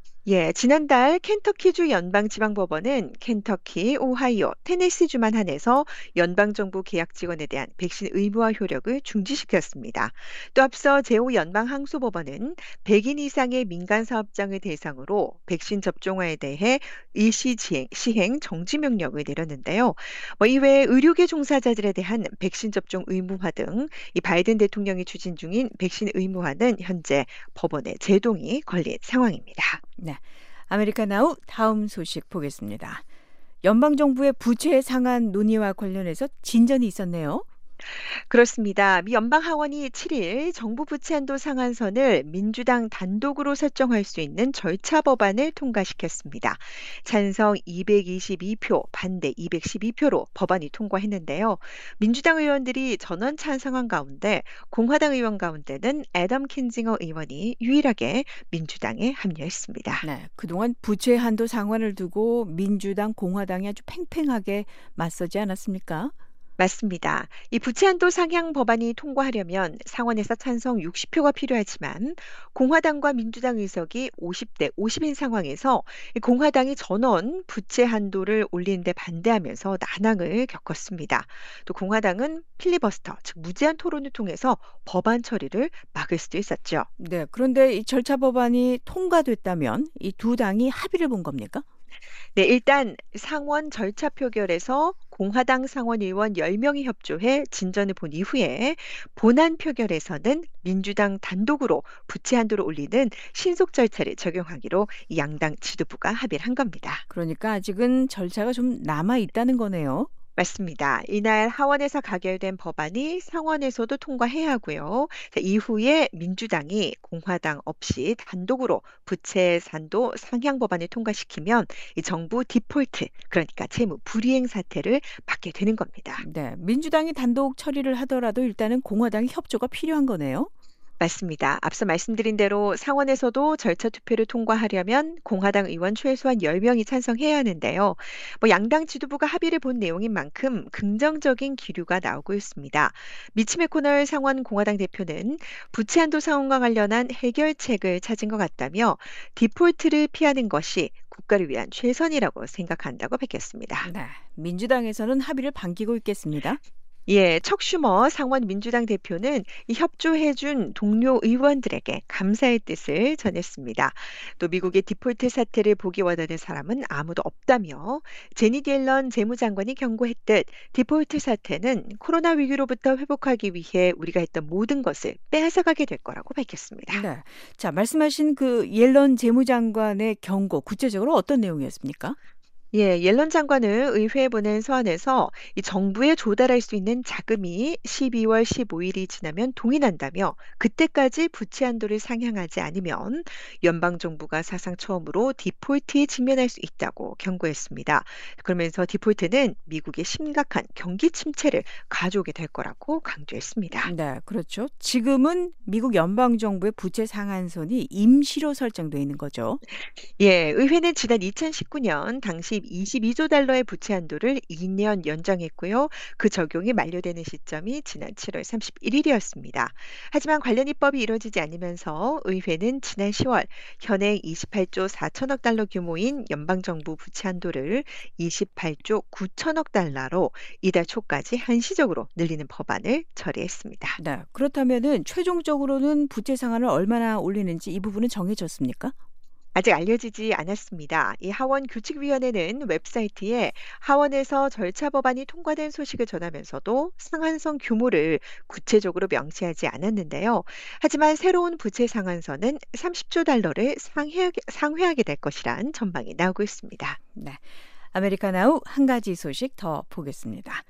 지난달 켄터키주 연방지방법원은 켄터키, 오하이오, 테네시주만 한해서 연방정부 계약 직원에 대한 백신 의무화 효력을 중지시켰습니다. 또 앞서 제5연방항소법원은 100인 이상의 민간 사업장을 대상으로 백신 접종화에 대해 일시 시행 정지 명령을 내렸는데요. 이외에 의료계 종사자들에 대한 백신 접종 의무화 등 이 바이든 대통령이 추진 중인 백신 의무화는 현재 법원의 제동이 걸린 상황입니다. 네. 아메리카나우 다음 소식 보겠습니다. 연방정부의 부채 상한 논의와 관련해서 진전이 있었네요. 그렇습니다. 미 연방하원이 7일 정부 부채 한도 상한선을 민주당 단독으로 설정할 수 있는 절차 법안을 통과시켰습니다. 찬성 222표, 반대 212표로 법안이 통과했는데요. 민주당 의원들이 전원 찬성한 가운데 공화당 의원 가운데는 애덤 킨징어 의원이 유일하게 민주당에 합류했습니다. 네, 그동안 부채 한도 상한을 두고 민주당, 공화당이 아주 팽팽하게 맞서지 않았습니까? 맞습니다. 이 부채한도 상향 법안이 통과하려면 상원에서 찬성 60표가 필요하지만 공화당과 민주당 의석이 50대 50인 상황에서 이 공화당이 전원 부채 한도를 올리는데 반대하면서 난항을 겪었습니다. 또 공화당은 필리버스터, 즉 무제한 토론을 통해서 법안 처리를 막을 수도 있었죠. 네, 그런데 이 절차 법안이 통과됐다면 이 두 당이 합의를 본 겁니까? 일단 상원 절차 표결에서 공화당 상원 의원 10명이 협조해 진전을 본 이후에 본안 표결에서는 민주당 단독으로 부채 한도를 올리는 신속 절차를 적용하기로 이 양당 지도부가 합의를 한 겁니다. 그러니까 아직은 절차가 좀 남아 있다는 거네요. 맞습니다. 이날 하원에서 가결된 법안이 상원에서도 통과해야 하고요. 자, 이후에 민주당이 공화당 없이 단독으로 부채 한도 상향 법안을 통과시키면 이 정부 디폴트, 그러니까 채무 불이행 사태를 받게 되는 겁니다. 네, 민주당이 단독 처리를 하더라도 일단은 공화당의 협조가 필요한 거네요. 맞습니다. 앞서 말씀드린 대로 상원에서도 절차 투표를 통과하려면 공화당 의원 최소한 10명이 찬성해야 하는데요. 양당 지도부가 합의를 본 내용인 만큼 긍정적인 기류가 나오고 있습니다. 미치 매코널 상원 공화당 대표는 부채 한도 상황과 관련한 해결책을 찾은 것 같다며 디폴트를 피하는 것이 국가를 위한 최선이라고 생각한다고 밝혔습니다. 네, 민주당에서는 합의를 반기고 있겠습니다. 예, 척 슈머 상원 민주당 대표는 이 협조해준 동료 의원들에게 감사의 뜻을 전했습니다. 또 미국의 디폴트 사태를 보기 원하는 사람은 아무도 없다며 제닛 옐런 재무장관이 경고했듯 디폴트 사태는 코로나 위기로부터 회복하기 위해 우리가 했던 모든 것을 빼앗아가게 될 거라고 밝혔습니다. 네, 자 말씀하신 그 옐런 재무장관의 경고 구체적으로 어떤 내용이었습니까? 예, 옐런 장관은 의회에 보낸 서한에서 이 정부에 조달할 수 있는 자금이 12월 15일이 지나면 동의난다며 그때까지 부채 한도를 상향하지 않으면 연방 정부가 사상 처음으로 디폴트에 직면할 수 있다고 경고했습니다. 그러면서 디폴트는 미국의 심각한 경기 침체를 가져오게 될 거라고 강조했습니다. 네, 그렇죠. 지금은 미국 연방 정부의 부채 상한선이 임시로 설정돼 있는 거죠. 예, 의회는 지난 2019년 당시 22조 달러의 부채 한도를 2년 연장했고요. 그 적용이 만료되는 시점이 지난 7월 31일이었습니다. 하지만 관련 입법이 이루어지지 않으면서 의회는 지난 10월 현행 28조 4천억 달러 규모인 연방정부 부채 한도를 28조 9천억 달러로 이달 초까지 한시적으로 늘리는 법안을 처리했습니다. 네, 그렇다면은 최종적으로는 부채 상한을 얼마나 올리는지 이 부분은 정해졌습니까? 아직 알려지지 않았습니다. 이 하원 규칙위원회는 웹사이트에 하원에서 절차 법안이 통과된 소식을 전하면서도 상한선 규모를 구체적으로 명시하지 않았는데요. 하지만 새로운 부채 상한선은 30조 달러를 상회하게 될 것이란 전망이 나오고 있습니다. 네, 아메리카나우 한 가지 소식 더 보겠습니다.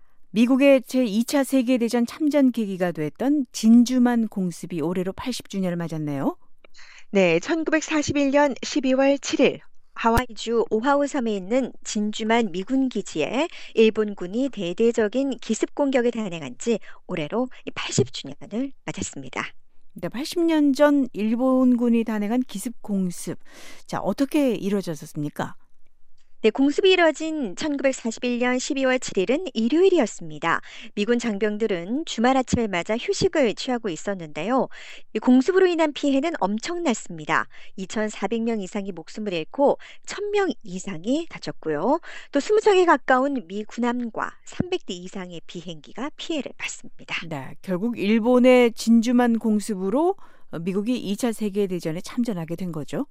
미국의 제2차 세계대전 참전 계기가 됐던 진주만 공습이 올해로 80주년을 맞았네요. 네, 1941년 12월 7일 하와이주 오하우 섬에 있는 진주만 미군 기지에 일본군이 대대적인 기습 공격을 단행한 지 올해로 80주년을 맞았습니다. 네, 80년 전 일본군이 단행한 기습 공습. 자, 어떻게 이루어졌습니까? 네, 공습이 이뤄진 1941년 12월 7일은 일요일이었습니다. 미군 장병들은 주말 아침을 맞아 휴식을 취하고 있었는데요. 이 공습으로 인한 피해는 엄청났습니다. 2,400명 이상이 목숨을 잃고 1,000명 이상이 다쳤고요. 또 20척에 가까운 미 군함과 300대 이상의 비행기가 피해를 봤습니다. 네, 결국 일본의 진주만 공습으로 미국이 2차 세계대전에 참전하게 된 거죠.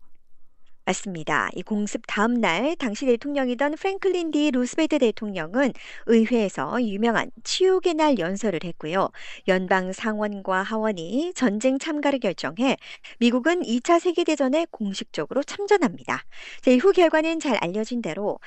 맞습니다. 이 공습 다음 날 당시 대통령이던 프랭클린 디 루스벨트 대통령은 의회에서 유명한 치욕의 날 연설을 했고요. 연방 상원과 하원이 전쟁 참가를 결정해 미국은 2차 세계대전에 공식적으로 참전합니다. 이후 결과는 잘 알려진 대로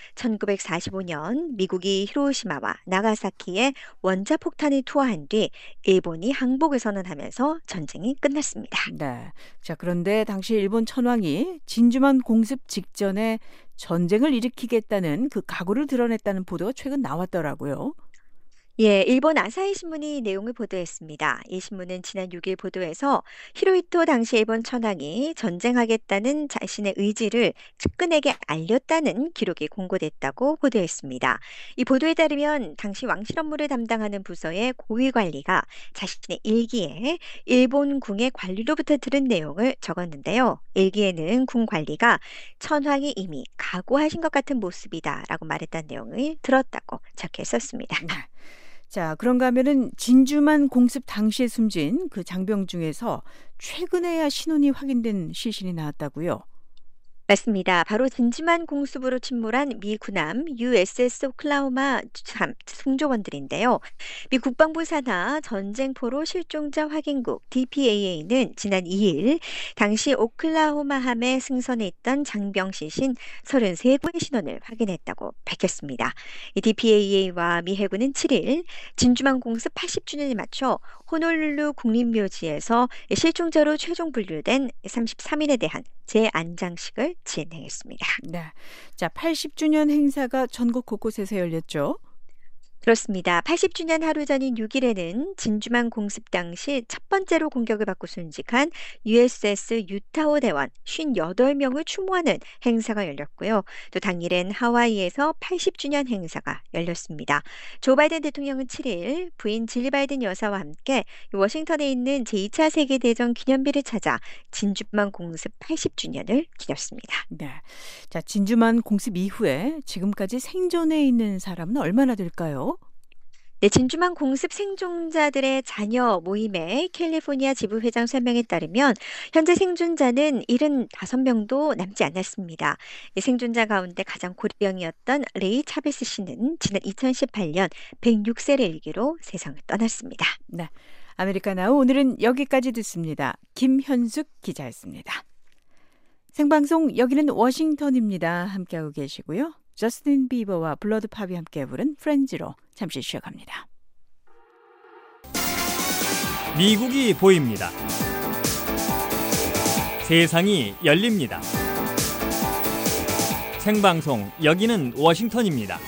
1945년 미국이 히로시마와 나가사키에 원자폭탄을 투하한 뒤 일본이 항복을 선언하면서 전쟁이 끝났습니다. 네. 자, 그런데 당시 일본 천황이 진주만 공습 직전에 전쟁을 일으키겠다는 그 각오를 드러냈다는 보도가 최근 나왔더라고요. 예, 일본 아사히 신문이 내용을 보도했습니다. 이 신문은 지난 6일 보도에서 히로히토 당시 일본 천황이 전쟁하겠다는 자신의 의지를 측근에게 알렸다는 기록이 공고됐다고 보도했습니다. 이 보도에 따르면 당시 왕실 업무를 담당하는 부서의 고위 관리가 자신의 일기에 일본 궁의 관리로부터 들은 내용을 적었는데요. 일기에는 궁 관리가 천황이 이미 각오하신 것 같은 모습이다라고 말했다는 내용을 들었다고 적혀 있었습니다. 자, 그런가 하면은 진주만 공습 당시에 숨진 그 장병 중에서 최근에야 신원이 확인된 시신이 나왔다고요. 맞습니다. 바로 진주만 공습으로 침몰한 미 군함 USS 오클라호마 승조원들인데요. 미 국방부 산하 전쟁포로 실종자 확인국 DPAA는 지난 2일 당시 오클라호마함에 승선해 있던 장병 시신 33구의 신원을 확인했다고 밝혔습니다. 이 DPAA와 미 해군은 7일 진주만 공습 80주년을 맞춰 호놀룰루 국립묘지에서 실종자로 최종 분류된 33인에 대한 재안장식을 진행했습니다. 네. 자, 80주년 행사가 전국 곳곳에서 열렸죠. 그렇습니다. 80주년 하루 전인 6일에는 진주만 공습 당시 첫 번째로 공격을 받고 순직한 USS 유타호 대원 58명을 추모하는 행사가 열렸고요. 또 당일엔 하와이에서 80주년 행사가 열렸습니다. 조 바이든 대통령은 7일 부인 질리 바이든 여사와 함께 워싱턴에 있는 제2차 세계대전 기념비를 찾아 진주만 공습 80주년을 기렸습니다. 네. 자, 진주만 공습 이후에 지금까지 생존해 있는 사람은 얼마나 될까요? 네, 진주만 공습 생존자들의 자녀 모임의 캘리포니아 지부회장 설명에 따르면 현재 생존자는 75명도 남지 않았습니다. 이 생존자 가운데 가장 고령이었던 레이 차베스 씨는 지난 2018년 106세를 일기로 세상을 떠났습니다. 네. 아메리카나우 오늘은 여기까지 듣습니다. 김현숙 기자였습니다. 생방송 여기는 워싱턴입니다. 함께하고 계시고요. 저스틴 비버와 블러드팝이 함께 부른 프렌즈로 잠시 쉬어갑니다. 미국이 보입니다. 세상이 열립니다. 생방송 여기는 워싱턴입니다.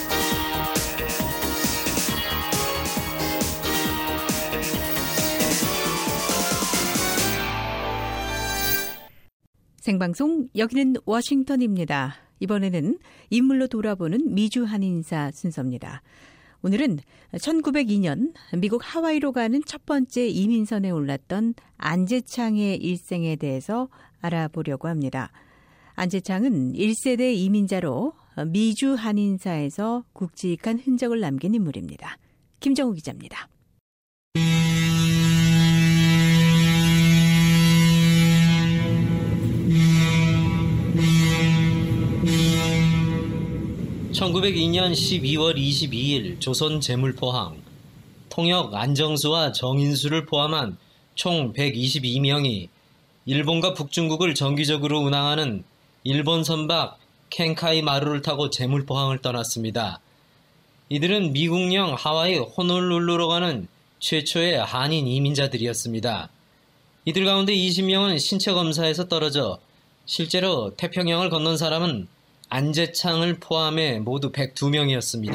생방송 여기는 워싱턴입니다. 이번에는 인물로 돌아보는 미주 한인사 순서입니다. 오늘은 1902년 미국 하와이로 가는 첫 번째 이민선에 올랐던 안재창의 일생에 대해서 알아보려고 합니다. 안재창은 1세대 이민자로 미주 한인사에서 굵직한 흔적을 남긴 인물입니다. 김정우 기자입니다. (1902년 12월 22일) 조선 제물포항 통역 안정수와 정인수를 포함한 총 122명이 일본과 북중국을 정기적으로 운항하는 일본 선박 켄카이 마루를 타고 제물포항을 떠났습니다. 이들은 미국령 하와이 호놀룰루로 가는 최초의 한인 이민자들이었습니다. 이들 가운데 20명은 신체 검사에서 떨어져 실제로 태평양을 건넌 사람은 안재창을 포함해 모두 102명이었습니다.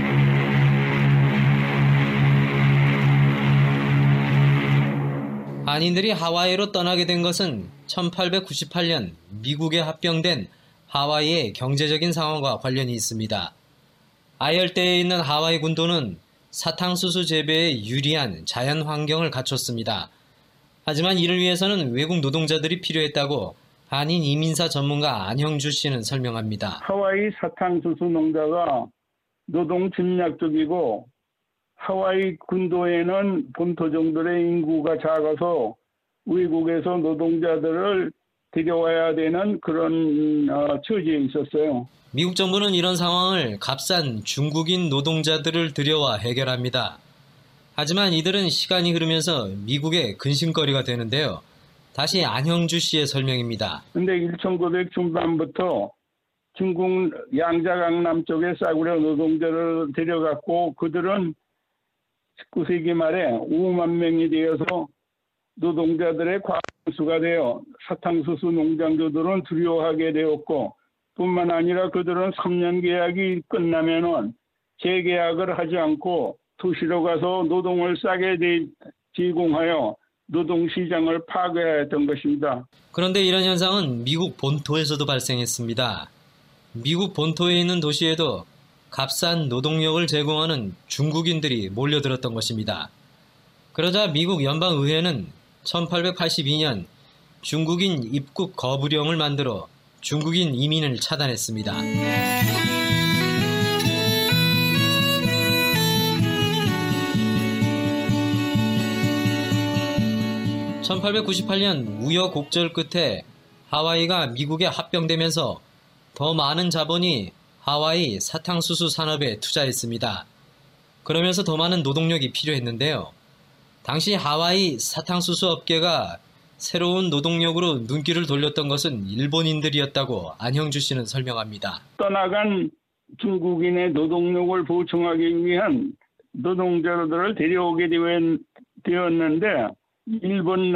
한인들이 하와이로 떠나게 된 것은 1898년 미국에 합병된 하와이의 경제적인 상황과 관련이 있습니다. 아열대에 있는 하와이 군도는 사탕수수 재배에 유리한 자연 환경을 갖췄습니다. 하지만 이를 위해서는 외국 노동자들이 필요했다고 한인 이민사 전문가 안형주 씨는 설명합니다. 하와이 사탕수수 농가가 노동 침략적이고 하와이 군도에는 본토종들의 인구가 작아서 외국에서 노동자들을 데려와야 되는 그런 처지에 있었어요. 미국 정부는 이런 상황을 값싼 중국인 노동자들을 들여와 해결합니다. 하지만 이들은 시간이 흐르면서 미국의 근심거리가 되는데요. 다시 안형주 씨의 설명입니다. 근데 1900 중반부터 중국 양자강 남쪽에 싸구려 노동자를 데려갔고 그들은 19세기 말에 5만 명이 되어서 노동자들의 과수가 되어 사탕수수 농장주들은 두려워하게 되었고 뿐만 아니라 그들은 3년 계약이 끝나면은 재계약을 하지 않고 도시로 가서 노동을 싸게 제공하여 노동시장을 파괴했던 것입니다. 그런데 이런 현상은 미국 본토에서도 발생했습니다. 미국 본토에 있는 도시에도 값싼 노동력을 제공하는 중국인들이 몰려들었던 것입니다. 그러자 미국 연방의회는 1882년 중국인 입국 거부령을 만들어 중국인 이민을 차단했습니다. 1898년 우여곡절 끝에 하와이가 미국에 합병되면서 더 많은 자본이 하와이 사탕수수 산업에 투자했습니다. 그러면서 더 많은 노동력이 필요했는데요. 당시 하와이 사탕수수 업계가 새로운 노동력으로 눈길을 돌렸던 것은 일본인들이었다고 안형주 씨는 설명합니다. 떠나간 중국인의 노동력을 보충하기 위한 노동자들을 데려오게 되었는데 일본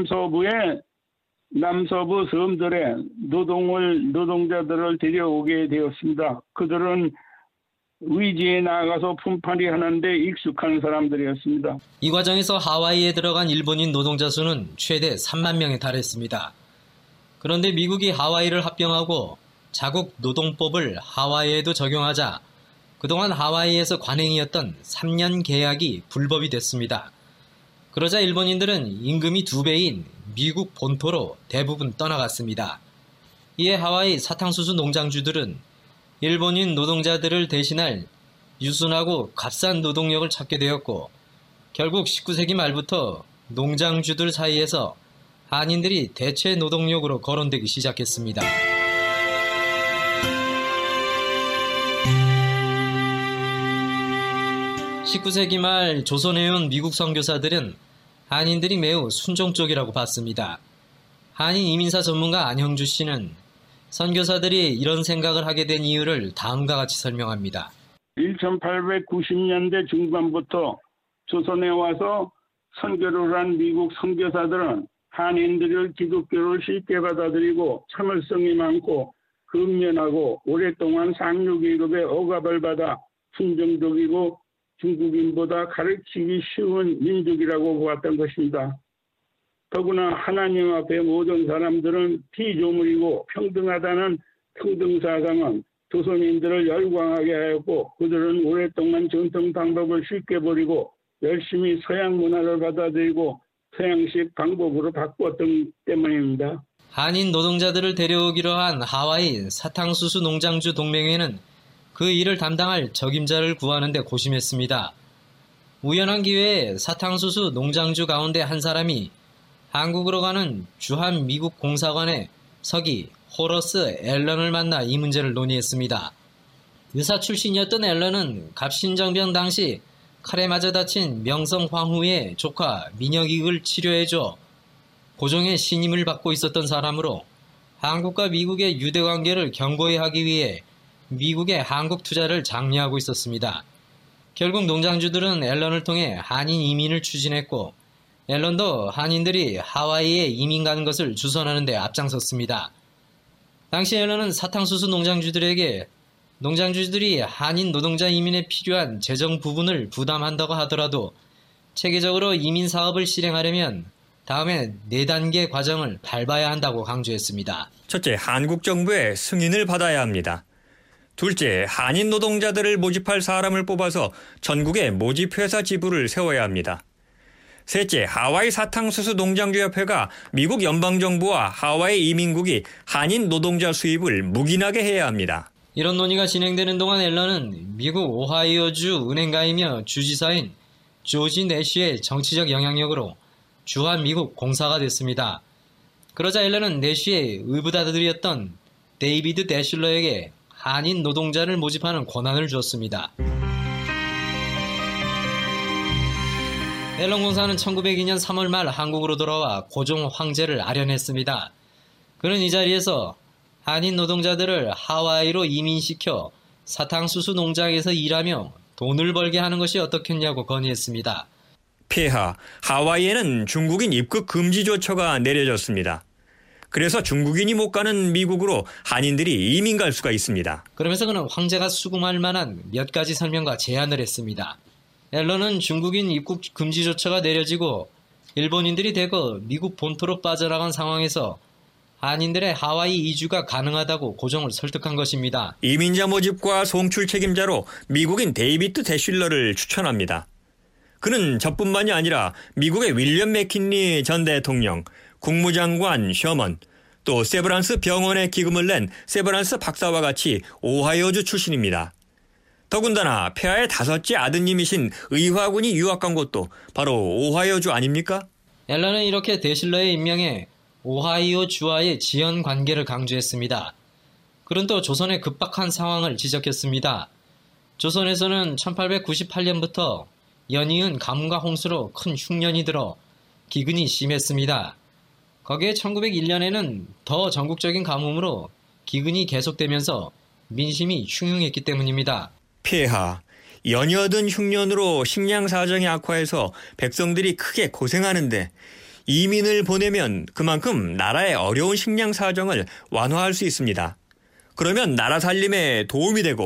남서부 섬들에 노동자들을 데려오게 되었습니다. 그들은 의지에 나아가서 품팔이 하는데 익숙한 사람들이었습니다. 이 과정에서 하와이에 들어간 일본인 노동자 수는 최대 3만 명에 달했습니다. 그런데 미국이 하와이를 합병하고 자국 노동법을 하와이에도 적용하자 그동안 하와이에서 관행이었던 3년 계약이 불법이 됐습니다. 그러자 일본인들은 임금이 2배인 미국 본토로 대부분 떠나갔습니다. 이에 하와이 사탕수수 농장주들은 일본인 노동자들을 대신할 유순하고 값싼 노동력을 찾게 되었고 결국 19세기 말부터 농장주들 사이에서 한인들이 대체 노동력으로 거론되기 시작했습니다. 19세기 말 조선에 온 미국 선교사들은 한인들이 매우 순종적이라고 봤습니다. 한인 이민사 전문가 안형주 씨는 선교사들이 이런 생각을 하게 된 이유를 다음과 같이 설명합니다. 1890년대 중반부터 조선에 와서 선교를 한 미국 선교사들은 한인들을 기독교를 쉽게 받아들이고 참을성이 많고 근면하고 오랫동안 상류계급의 억압을 받아 순종적이고 중국인보다 가르치기 쉬운 민족이라고 보았던 것입니다. 더구나 하나님 앞에 모든 사람들은 피조물이고 평등하다는 평등사상은 조선인들을 열광하게 하였고 그들은 오랫동안 전통 방법을 쉽게 버리고 열심히 서양 문화를 받아들이고 서양식 방법으로 바꾸었던 때문입니다. 한인 노동자들을 데려오기로 한 하와이 사탕수수 농장주 동맹회는 그 일을 담당할 적임자를 구하는 데 고심했습니다. 우연한 기회에 사탕수수 농장주 가운데 한 사람이 한국으로 가는 주한 미국 공사관의 서기 호러스 앨런을 만나 이 문제를 논의했습니다. 의사 출신이었던 앨런은 갑신정변 당시 칼에 맞아 다친 명성 황후의 조카 민혁익을 치료해줘 고종의 신임을 받고 있었던 사람으로 한국과 미국의 유대관계를 견고히 하기 위해 미국의 한국 투자를 장려하고 있었습니다. 결국 농장주들은 앨런을 통해 한인 이민을 추진했고 앨런도 한인들이 하와이에 이민 가는 것을 주선하는 데 앞장섰습니다. 당시 앨런은 사탕수수 농장주들에게 농장주들이 한인 노동자 이민에 필요한 재정 부분을 부담한다고 하더라도 체계적으로 이민 사업을 실행하려면 다음에 4단계 과정을 밟아야 한다고 강조했습니다. 첫째, 한국 정부의 승인을 받아야 합니다. 둘째, 한인 노동자들을 모집할 사람을 뽑아서 전국에 모집회사 지부를 세워야 합니다. 셋째, 하와이 사탕수수 농장주협회가 미국 연방정부와 하와이 이민국이 한인 노동자 수입을 묵인하게 해야 합니다. 이런 논의가 진행되는 동안 앨런은 미국 오하이오주 은행가이며 주지사인 조지 내쉬의 정치적 영향력으로 주한 미국 공사가 됐습니다. 그러자 앨런은 내쉬의 의붓아들이었던 데이비드 대슐러에게 한인 노동자를 모집하는 권한을 주었습니다. 앨런 공사는 1902년 3월 말 한국으로 돌아와 고종 황제를 아련했습니다. 그는 이 자리에서 한인 노동자들을 하와이로 이민시켜 사탕수수 농장에서 일하며 돈을 벌게 하는 것이 어떻겠냐고 건의했습니다. 폐하, 하와이에는 중국인 입국 금지 조처가 내려졌습니다. 그래서 중국인이 못 가는 미국으로 한인들이 이민 갈 수가 있습니다. 그러면서 그는 황제가 수긍할 만한 몇 가지 설명과 제안을 했습니다. 앨런은 중국인 입국 금지 조처가 내려지고 일본인들이 대거 미국 본토로 빠져나간 상황에서 한인들의 하와이 이주가 가능하다고 고종을 설득한 것입니다. 이민자 모집과 송출 책임자로 미국인 데이비드 대슐러를 추천합니다. 그는 저뿐만이 아니라 미국의 윌리엄 맥킨리 전 대통령, 국무장관 셔먼, 또 세브란스 병원에 기금을 낸 세브란스 박사와 같이 오하이오주 출신입니다. 더군다나 폐하의 5째 아드님이신 의화군이 유학 간 곳도 바로 오하이오주 아닙니까? 앨런은 이렇게 대슐러의 임명에 오하이오 주와의 지연 관계를 강조했습니다. 그는 또 조선의 급박한 상황을 지적했습니다. 조선에서는 1898년부터 연이은 가뭄과 홍수로 큰 흉년이 들어 기근이 심했습니다. 거기에 1901년에는 더 전국적인 가뭄으로 기근이 계속되면서 민심이 흉흉했기 때문입니다. 폐하, 연이어든 흉년으로 식량 사정이 악화해서 백성들이 크게 고생하는데 이민을 보내면 그만큼 나라의 어려운 식량 사정을 완화할 수 있습니다. 그러면 나라 살림에 도움이 되고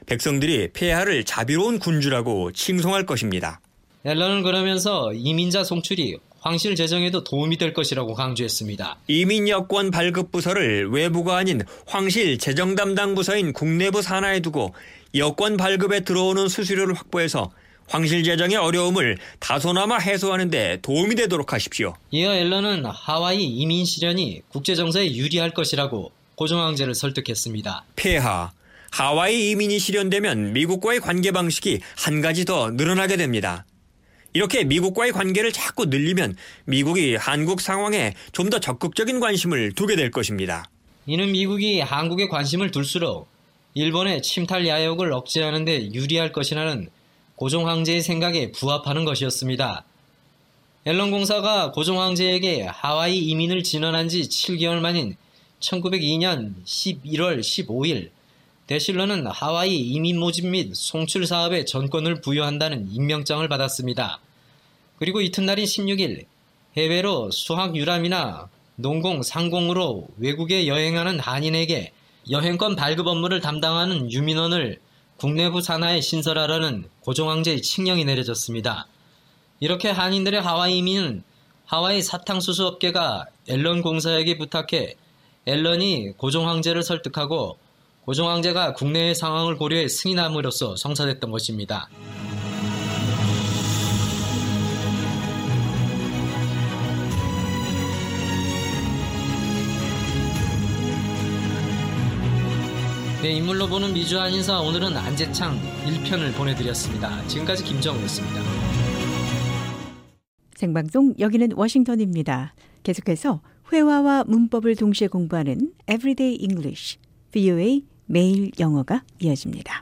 백성들이 폐하를 자비로운 군주라고 칭송할 것입니다. 앨런은 그러면서 이민자 송출이 황실 재정에도 도움이 될 것이라고 강조했습니다. 이민 여권 발급 부서를 외부가 아닌 황실 재정 담당 부서인 국내부 산하에 두고 여권 발급에 들어오는 수수료를 확보해서 황실 재정의 어려움을 다소나마 해소하는 데 도움이 되도록 하십시오. 이어 앨런은 하와이 이민 실현이 국제정세에 유리할 것이라고 고종 황제를 설득했습니다. 폐하, 하와이 이민이 실현되면 미국과의 관계 방식이 한 가지 더 늘어나게 됩니다. 이렇게 미국과의 관계를 자꾸 늘리면 미국이 한국 상황에 좀 더 적극적인 관심을 두게 될 것입니다. 이는 미국이 한국에 관심을 둘수록 일본의 침탈 야욕을 억제하는 데 유리할 것이라는 고종 황제의 생각에 부합하는 것이었습니다. 앨런 공사가 고종 황제에게 하와이 이민을 진언한 지 7개월 만인 1902년 11월 15일 대실러는 하와이 이민 모집 및 송출 사업에 전권을 부여한다는 임명장을 받았습니다. 그리고 이튿날인 16일 해외로 수학 유람이나 농공, 상공으로 외국에 여행하는 한인에게 여행권 발급 업무를 담당하는 유민원을 국내부 산하에 신설하라는 고종 황제의 칙령이 내려졌습니다. 이렇게 한인들의 하와이 이민은 하와이 사탕수수 업계가 앨런 공사에게 부탁해 앨런이 고종 황제를 설득하고 고종 황제가 국내의 상황을 고려해 승인함으로써 성사됐던 것입니다. 네, 인물로 보는 미주 한인사 오늘은 안재창 1편을 보내드렸습니다. 지금까지 김정우였습니다. 생방송 여기는 워싱턴입니다. 계속해서 회화와 문법을 동시에 공부하는 Everyday English, VOA 매일 영어가 이어집니다.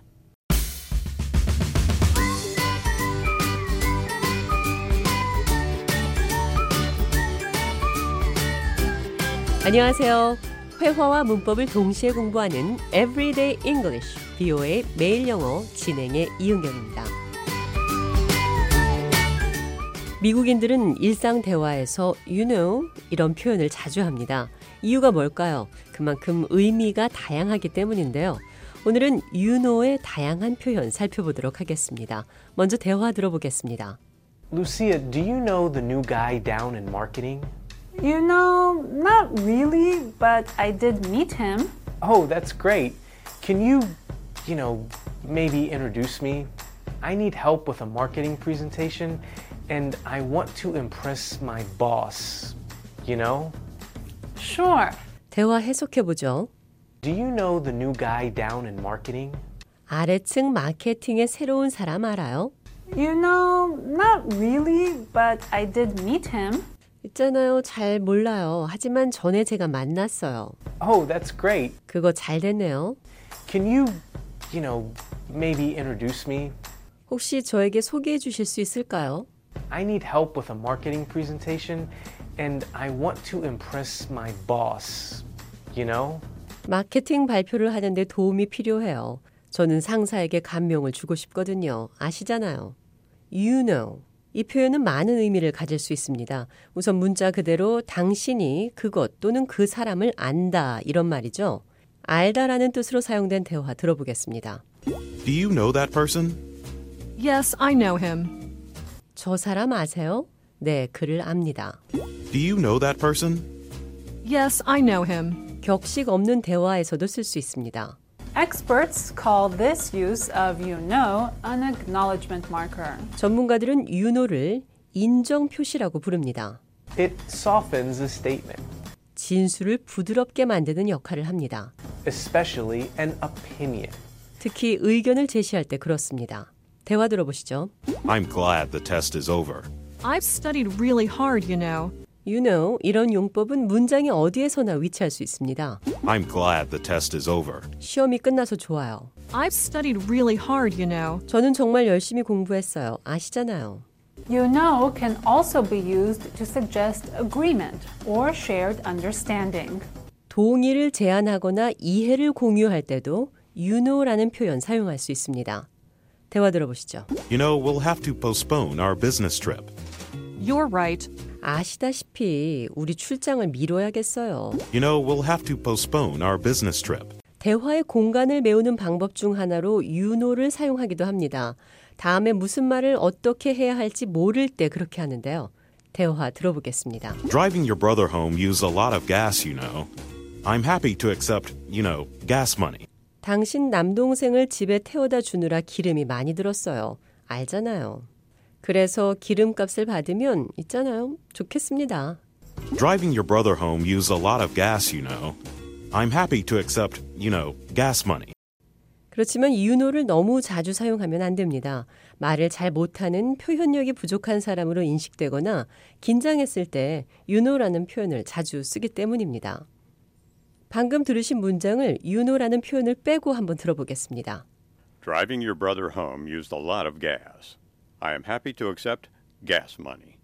안녕하세요. 회화와 문법을 동시에 공부하는 Everyday English, VOA 매일 영어 진행의 이은경입니다. 미국인들은 일상 대화에서 you know 이런 표현을 자주 합니다. 이유가 뭘까요? 그만큼 의미가 다양하기 때문인데요. 오늘은 you know의 다양한 표현 살펴보도록 하겠습니다. 먼저 대화 들어보겠습니다. Lucia, do you know the new guy down in marketing? You know, not really, but I did meet him. Oh, that's great. Can you maybe introduce me? I need help with a marketing presentation, and I want to impress my boss, you know? Sure. 대화 해석해보죠. Do you know the new guy down in marketing? 아래층 마케팅의 새로운 사람 알아요? You know, not really, but I did meet him. 있잖아요. 잘 몰라요. 하지만 전에 제가 만났어요. Oh, that's great. 그거 잘 됐네요. Can you maybe introduce me? 혹시 저에게 소개해 주실 수 있을까요? I need help with a marketing presentation, and I want to impress my boss, you know? 마케팅 발표를 하는데 도움이 필요해요. 저는 상사에게 감명을 주고 싶거든요. 아시잖아요. You know. 이 표현은 많은 의미를 가질 수 있습니다. 우선 문자 그대로 당신이 그것 또는 그 사람을 안다 이런 말이죠. 알다라는 뜻으로 사용된 대화 들어보겠습니다. Do you know that person? Yes, I know him. 저 사람 아세요? 네, 그를 압니다. Do you know that person? Yes, I know him. 격식 없는 대화에서도 쓸 수 있습니다. Experts call this use of you know an acknowledgement marker. 전문가들은 you know를 인정 표시라고 부릅니다. It softens a statement. 진술을 부드럽게 만드는 역할을 합니다. Especially an opinion. 특히 의견을 제시할 때 그렇습니다. 대화 들어보시죠. I'm glad the test is over. I've studied really hard, you know. You know, 이런 용법은 문장의 어디에서나 위치할 수 있습니다. I'm glad the test is over. 시험이 끝나서 좋아요. I've studied really hard, you know. 저는 정말 열심히 공부했어요. 아시잖아요. You know can also be used to suggest agreement or shared understanding. 동의를 제안하거나 이해를 공유할 때도 you know라는 표현 사용할 수 있습니다. 대화 들어보시죠. You know, we'll have to postpone our business trip. You're right. 아시다시피 우리 출장을 미뤄야겠어요. You know, we'll have to postpone our business trip. 대화의 공간을 메우는 방법 중 하나로 you know를 사용하기도 합니다. 다음에 무슨 말을 어떻게 해야 할지 모를 때 그렇게 하는데요. 대화 들어보겠습니다. Driving your brother home used a lot of gas, you know. I'm happy to accept, gas money. 당신 남동생을 집에 태워다 주느라 기름이 많이 들었어요. 알잖아요. 그래서 기름값을 받으면 있잖아요. 좋겠습니다. Driving your brother home used a lot of gas, you know. I'm happy to accept, gas money. 그렇지만 you know를 너무 자주 사용하면 안 됩니다. 말을 잘 못하는 표현력이 부족한 사람으로 인식되거나 긴장했을 때 you know라는 표현을 자주 쓰기 때문입니다. 방금 들으신 문장을 you know라는 표현을 빼고 한번 들어보겠습니다. Driving your brother home used a lot of gas. I am happy to accept gas money.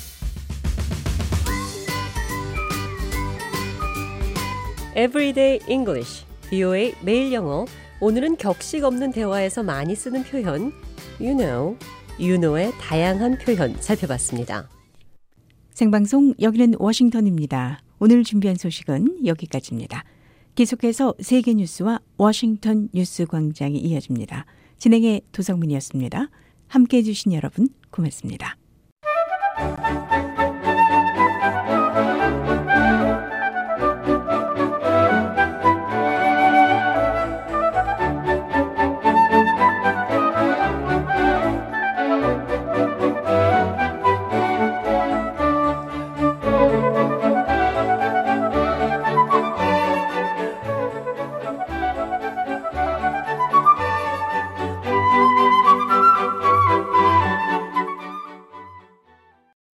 Everyday English, VOA 매일 영어. 오늘은 격식 없는 대화에서 많이 쓰는 표현 you know의 다양한 표현 살펴봤습니다. 생방송 여기는 워싱턴입니다. 오늘 준비한 소식은 여기까지입니다. 계속해서 세계 뉴스와 워싱턴 뉴스 광장이 이어집니다. 진행의 도성민이었습니다. 함께해 주신 여러분 고맙습니다.